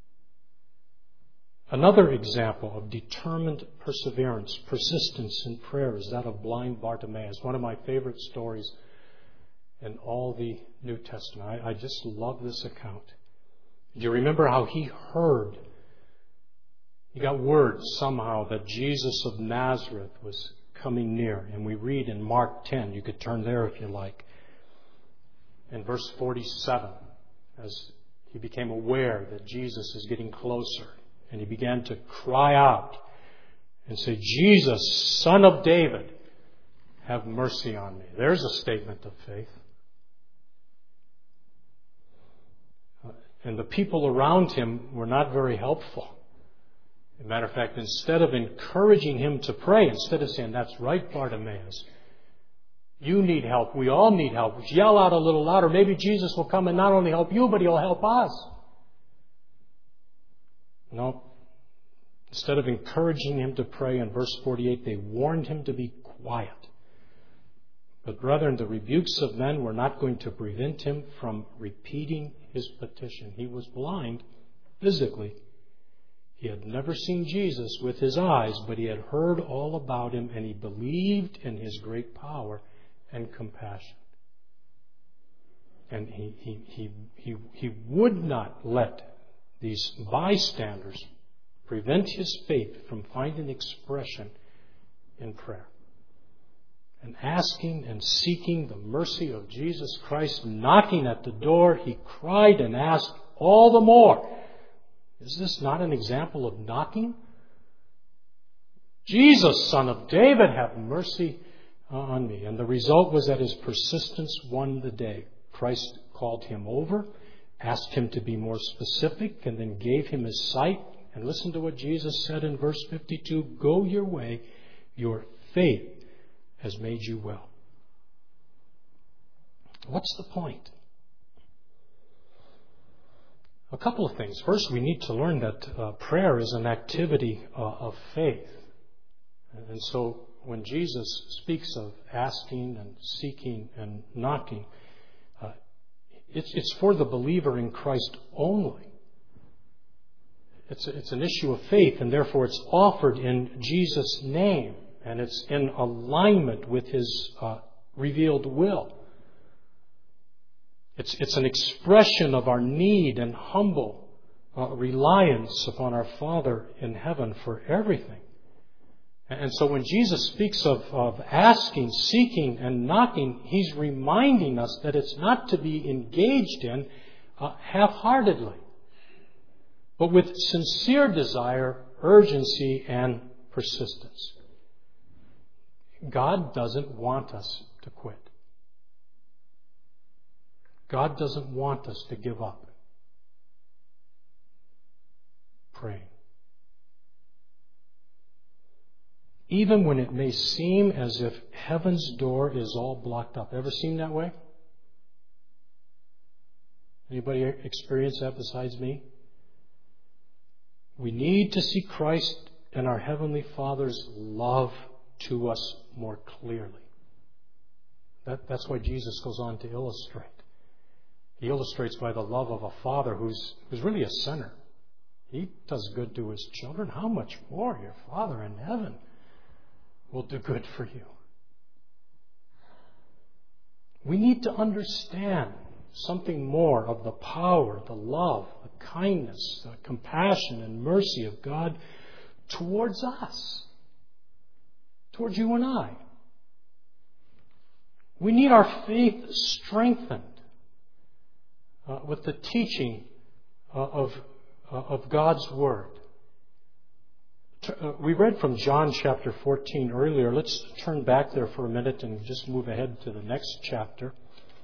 Another example of determined perseverance, persistence in prayer is that of blind Bartimaeus, one of my favorite stories in all the New Testament. I, I just love this account. Do you remember how he heard? He got word somehow that Jesus of Nazareth was coming near. And we read in Mark ten, you could turn there if you like, in verse forty-seven, as he became aware that Jesus is getting closer. And he began to cry out and say, Jesus, Son of David, have mercy on me. There's a statement of faith. And the people around him were not very helpful. As a matter of fact, instead of encouraging him to pray, instead of saying, that's right, Bartimaeus, you need help, we all need help, yell out a little louder, maybe Jesus will come and not only help you, but he'll help us. No. Instead of encouraging him to pray, in verse forty-eight, they warned him to be quiet. But brethren, the rebukes of men were not going to prevent him from repeating his petition. He was blind physically. He had never seen Jesus with his eyes, but he had heard all about him, and he believed in his great power and compassion. And he, he, he, he, he would not let these bystanders prevent his faith from finding expression in prayer. And asking and seeking the mercy of Jesus Christ, knocking at the door, he cried and asked all the more. Is this not an example of knocking? Jesus, Son of David, have mercy on me. And the result was that his persistence won the day. Christ called him over, asked him to be more specific, and then gave him his sight. And listen to what Jesus said in verse fifty-two, go your way, your faith has made you well. What's the point? A couple of things. First, we need to learn that uh, prayer is an activity uh, of faith. And so when Jesus speaks of asking and seeking and knocking, uh, it's, it's for the believer in Christ only. It's, it's an issue of faith, and therefore it's offered in Jesus' name, and it's in alignment with his uh, revealed will. It's, it's an expression of our need and humble uh, reliance upon our Father in heaven for everything. And so when Jesus speaks of, of asking, seeking, and knocking, he's reminding us that it's not to be engaged in uh, half-heartedly, but with sincere desire, urgency, and persistence. God doesn't want us to quit. God doesn't want us to give up praying. Even when it may seem as if heaven's door is all blocked up. Ever seen that way? Anybody experience that besides me? We need to see Christ and our Heavenly Father's love to us more clearly. That, that's why Jesus goes on to illustrate. He illustrates by the love of a father who's, who's really a sinner. He does good to his children. How much more your Father in heaven will do good for you? We need to understand something more of the power, the love, the kindness, the compassion and mercy of God towards us, towards you and I. We need our faith strengthened uh, with the teaching uh, of, uh, of God's Word. We read from John chapter fourteen earlier. Let's turn back there for a minute and just move ahead to the next chapter.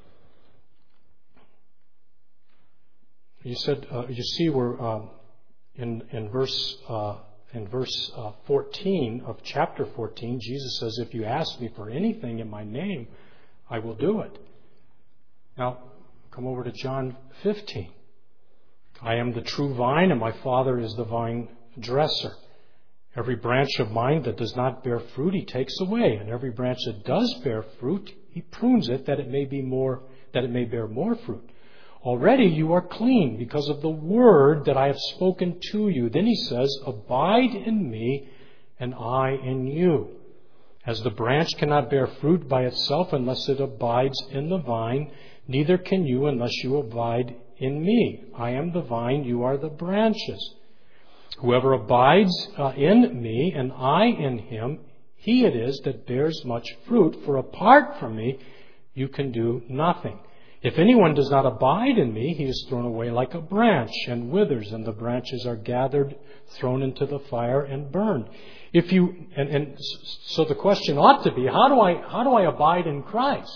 You said, uh, you see where um, In, in verse, uh, in verse uh, fourteen of chapter fourteen, Jesus says, if you ask me for anything in my name, I will do it. Now, come over to John fifteen. I am the true vine, and my Father is the vine dresser. Every branch of mine that does not bear fruit, he takes away, and every branch that does bear fruit, he prunes it that it may be more, that it may bear more fruit. Already you are clean because of the word that I have spoken to you. Then he says, abide in me, and I in you. As the branch cannot bear fruit by itself unless it abides in the vine, neither can you unless you abide in me. I am the vine, you are the branches. Whoever abides uh, in me and I in him, he it is that bears much fruit, for apart from me you can do nothing. If anyone does not abide in me, he is thrown away like a branch and withers, and the branches are gathered, thrown into the fire, and burned. If you and, and so the question ought to be, how do I how do I abide in Christ?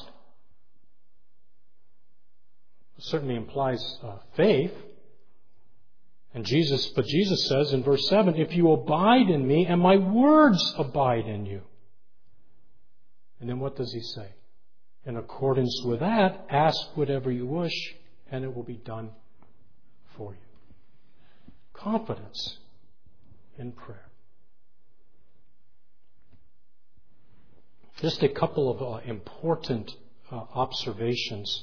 It certainly implies uh, faith. And Jesus, but Jesus says in verse seven, if you abide in me and my words abide in you. And then what does he say? In accordance with that, ask whatever you wish, and it will be done for you. Confidence in prayer. Just a couple of uh, important uh, observations.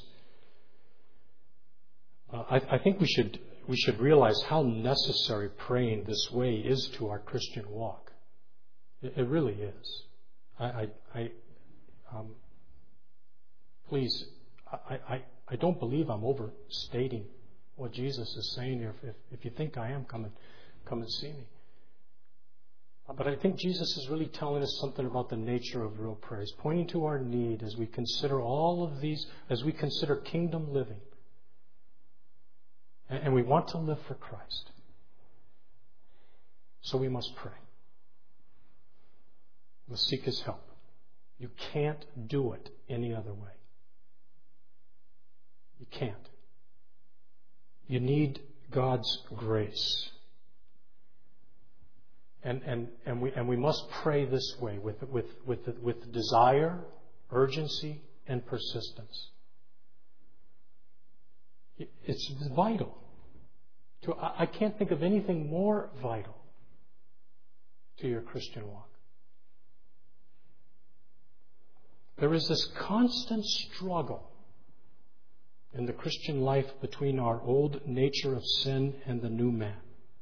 Uh, I, I think we should we should realize how necessary praying this way is to our Christian walk. It, it really is. I, I, I um, Please, I, I, I don't believe I'm overstating what Jesus is saying here. If, if you think I am, come and, come and see me. But I think Jesus is really telling us something about the nature of real prayer. He's pointing to our need as we consider all of these, as we consider kingdom living. And, and we want to live for Christ. So we must pray. We must seek His help. You can't do it any other way. You can't. You need God's grace. And and and we and we must pray this way with with with with desire, urgency, and persistence. It's vital. To I can't think of anything more vital to your Christian walk. There is this constant struggle in the Christian life between our old nature of sin and the new man.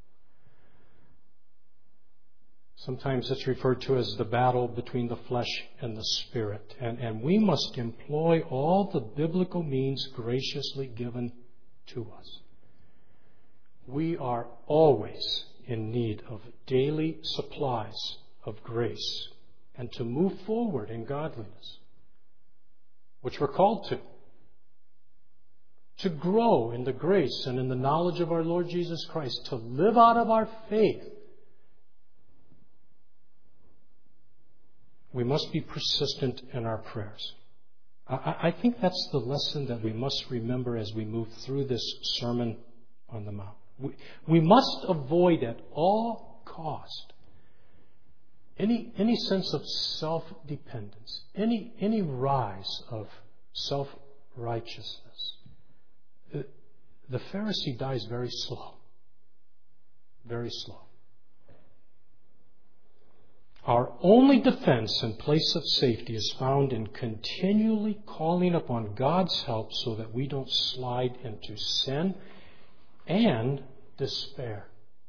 Sometimes it's referred to as the battle between the flesh and the spirit. And, and we must employ all the biblical means graciously given to us. We are always in need of daily supplies of grace and to move forward in godliness, which we're called to. To grow in the grace and in the knowledge of our Lord Jesus Christ, to live out of our faith. We must be persistent in our prayers. I, I think that's the lesson that we must remember as we move through this Sermon on the Mount. We, we must avoid at all cost any, any sense of self-dependence, any, any rise of self-righteousness. The Pharisee dies very slow. Very slow. Our only defense and place of safety is found in continually calling upon God's help so that we don't slide into sin and despair.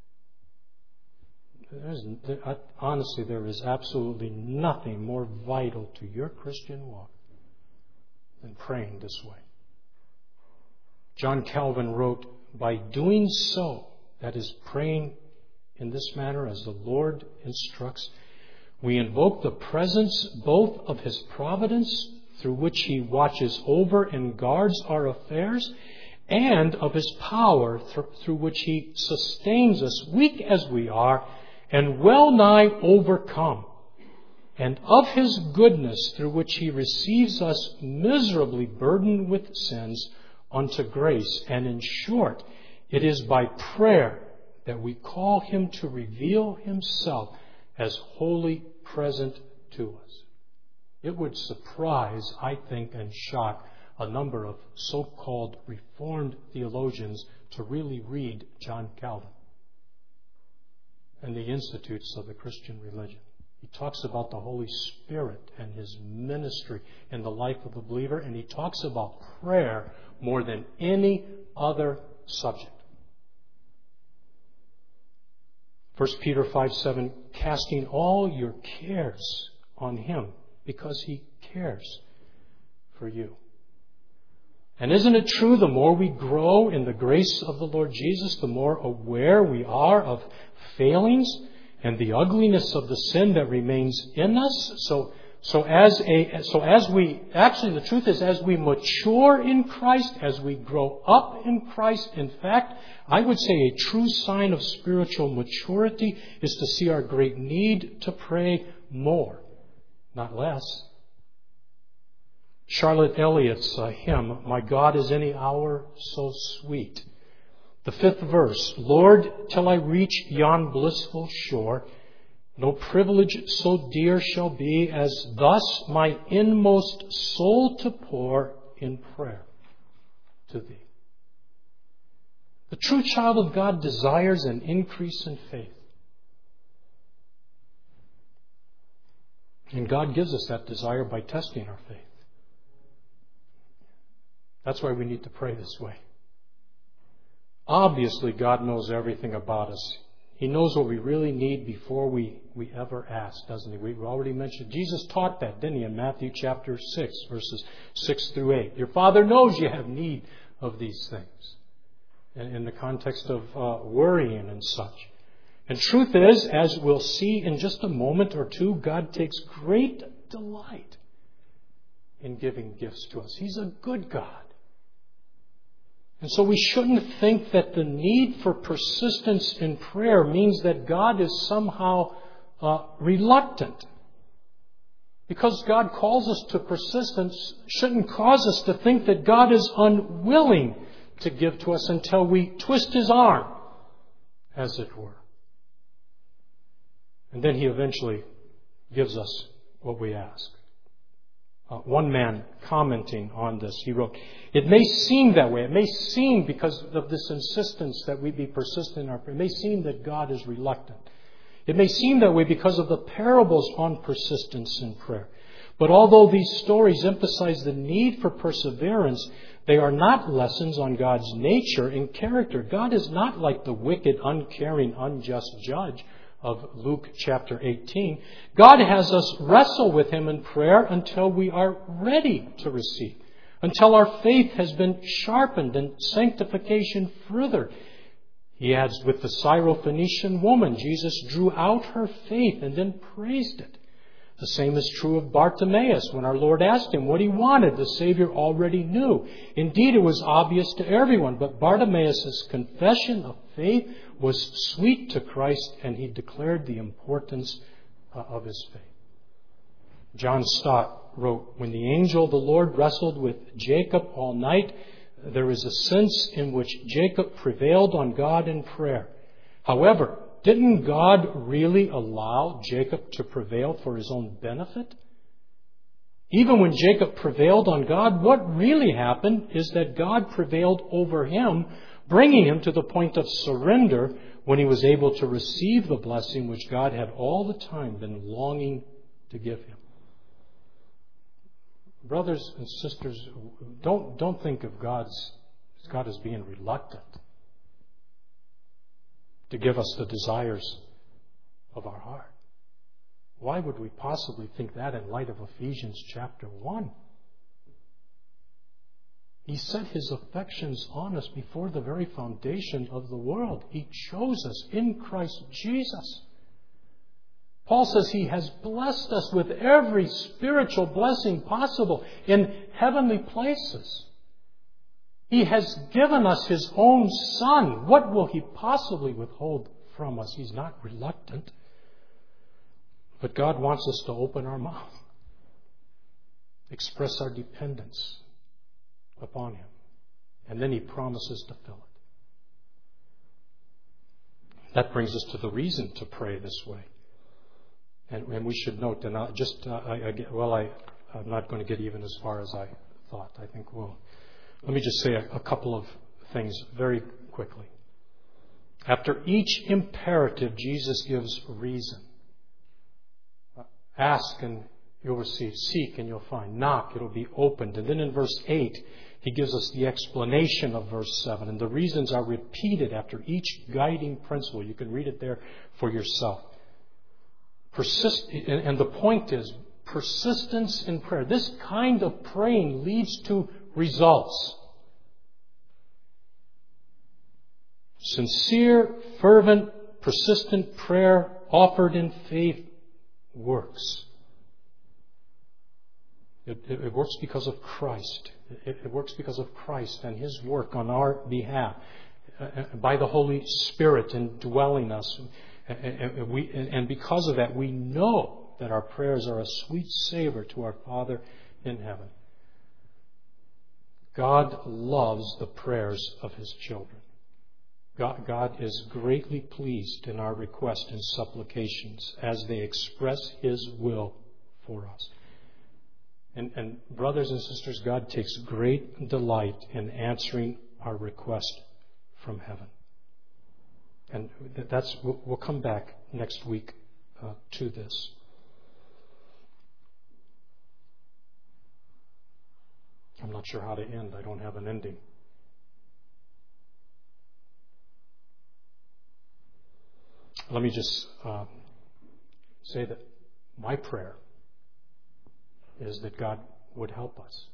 There's, there, honestly, there is absolutely nothing more vital to your Christian walk than praying this way. John Calvin wrote, by doing so, that is, praying in this manner as the Lord instructs, we invoke the presence both of His providence, through which He watches over and guards our affairs, and of His power, th- through which He sustains us, weak as we are, and well nigh overcome, and of His goodness, through which He receives us miserably burdened with sins, unto grace. And in short, it is by prayer, that we call Him to reveal Himself as wholly present to us. It would surprise, I think, and shock a number of so-called Reformed theologians to really read John Calvin and the Institutes of the Christian Religion. He talks about the Holy Spirit and His ministry in the life of the believer, and he talks about prayer more than any other subject. First Peter five seven, casting all your cares on Him because He cares for you. And isn't it true, the more we grow in the grace of the Lord Jesus, the more aware we are of failings and the ugliness of the sin that remains in us? So, so as a, so as we, actually the truth is, as we mature in Christ, as we grow up in Christ, in fact, I would say a true sign of spiritual maturity is to see our great need to pray more, not less. Charlotte Elliott's uh, hymn, My God is any hour so sweet. The fifth verse, Lord, till I reach yon blissful shore, no privilege so dear shall be as thus my inmost soul to pour in prayer to Thee. The true child of God desires an increase in faith. And God gives us that desire by testing our faith. That's why we need to pray this way. Obviously, God knows everything about us. He knows what we really need before we, we ever ask, doesn't He? We've already mentioned, Jesus taught that, didn't He, in Matthew chapter six, verses six through eight. Your Father knows you have need of these things. And in the context of uh, worrying and such. And truth is, as we'll see in just a moment or two, God takes great delight in giving gifts to us. He's a good God. And so we shouldn't think that the need for persistence in prayer means that God is somehow uh, reluctant. Because God calls us to persistence shouldn't cause us to think that God is unwilling to give to us until we twist His arm, as it were. And then He eventually gives us what we ask. Uh, one man commenting on this, he wrote, it may seem that way. It may seem, because of this insistence that we be persistent in our prayer, it may seem that God is reluctant. It may seem that way because of the parables on persistence in prayer. But although these stories emphasize the need for perseverance, they are not lessons on God's nature and character. God is not like the wicked, uncaring, unjust judge of Luke chapter eighteen. God has us wrestle with Him in prayer until we are ready to receive, until our faith has been sharpened and sanctification furthered. He adds, with the Syrophoenician woman, Jesus drew out her faith and then praised it. The same is true of Bartimaeus. When our Lord asked him what he wanted, the Savior already knew. Indeed, it was obvious to everyone, but Bartimaeus' confession of faith was sweet to Christ, and he declared the importance uh, of his faith. John Stott wrote, when the angel of the Lord wrestled with Jacob all night, there is a sense in which Jacob prevailed on God in prayer. However, didn't God really allow Jacob to prevail for his own benefit? Even when Jacob prevailed on God, what really happened is that God prevailed over him, bringing him to the point of surrender when he was able to receive the blessing which God had all the time been longing to give him. Brothers and sisters, don't, don't think of God's, God as being reluctant to give us the desires of our heart. Why would we possibly think that in light of Ephesians chapter one? He set His affections on us before the very foundation of the world. He chose us in Christ Jesus. Paul says He has blessed us with every spiritual blessing possible in heavenly places. He has given us His own Son. What will He possibly withhold from us? He's not reluctant. But God wants us to open our mouth, express our dependence upon Him, and then He promises to fill That brings us to the reason to pray this way. And, and we should note, and I'll just, uh, I, I, well, I, I'm not going to get even as far as I thought. I think we'll, let me just say a, a couple of things very quickly. After each imperative, Jesus gives reason. Ask and you'll receive. Seek and you'll find. Knock, it'll be opened. And then in verse eight, he gives us the explanation of verse seven. And the reasons are repeated after each guiding principle. You can read it there for yourself. Persist, and the point is, persistence in prayer. This kind of praying leads to results. Sincere, fervent, persistent prayer offered in faith works. It, it, it works because of Christ. It, it works because of Christ and His work on our behalf uh, by the Holy Spirit indwelling us. And, and, we, and because of that, we know that our prayers are a sweet savor to our Father in heaven. God loves the prayers of His children. God, God is greatly pleased in our requests and supplications as they express His will for us. And, and brothers and sisters, God takes great delight in answering our request from heaven. And that's we'll, we'll come back next week uh, to this. I'm not sure how to end. I don't have an ending. Let me just uh, say that my prayer is that God would help us.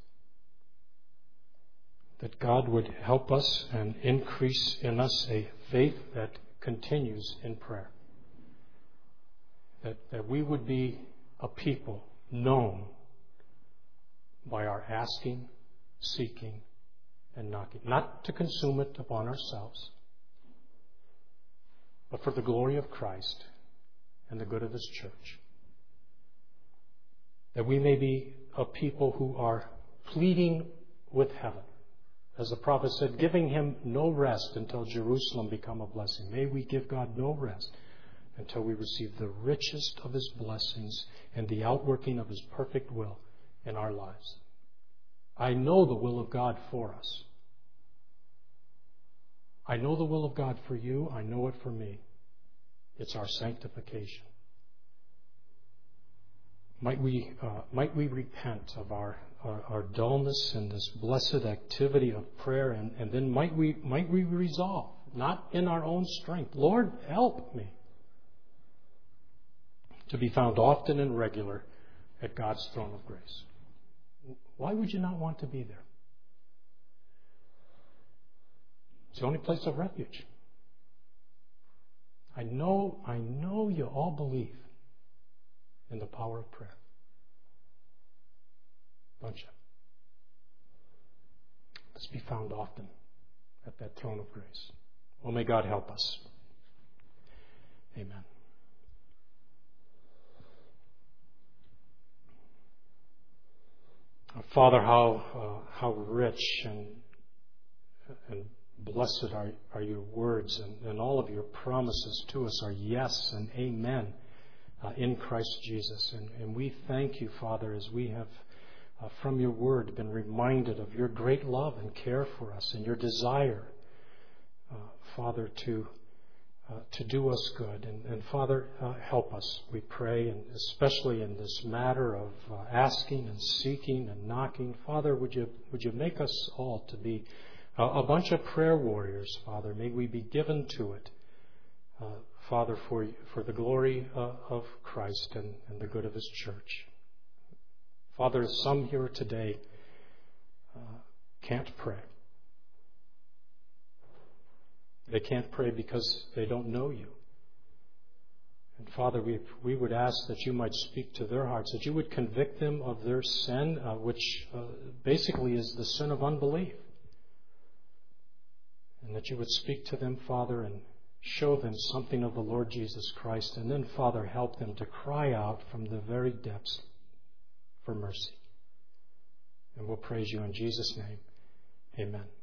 That God would help us and increase in us a faith that continues in prayer. That, that we would be a people known by our asking, seeking, and knocking. Not to consume it upon ourselves, but for the glory of Christ and the good of His church. That we may be a people who are pleading with heaven. As the prophet said, giving Him no rest until Jerusalem become a blessing. May we give God no rest until we receive the richest of His blessings and the outworking of His perfect will in our lives. I know the will of God for us. I know the will of God for you. I know it for me. It's our sanctification. Might we, uh, might we repent of our, our, our dullness in this blessed activity of prayer, and, and then might we, might we resolve, not in our own strength, Lord, help me, to be found often and regular at God's throne of grace. Why would you not want to be there? It's the only place of refuge. I know, I know you all believe in the power of prayer. Don't you? Let's be found often at that throne of grace. Well, may God help us. Amen. Father, how uh, how rich and and blessed are, are your words, and, and all of your promises to us are yes and amen uh, in Christ Jesus. And, and we thank you, Father, as we have uh, from your word been reminded of your great love and care for us and your desire, uh, Father, to uh, to do us good. And, and Father, uh, help us, we pray, and especially in this matter of uh, asking and seeking and knocking. Father, would you would you make us all to be a bunch of prayer warriors, Father. May we be given to it, uh, Father, for for the glory uh, of Christ and, and the good of His church. Father, some here today uh, can't pray. They can't pray because they don't know you. And Father, we we would ask that you might speak to their hearts, that you would convict them of their sin, uh, which uh, basically is the sin of unbelief. And that you would speak to them, Father, and show them something of the Lord Jesus Christ. And then, Father, help them to cry out from the very depths for mercy. And we'll praise you in Jesus' name. Amen.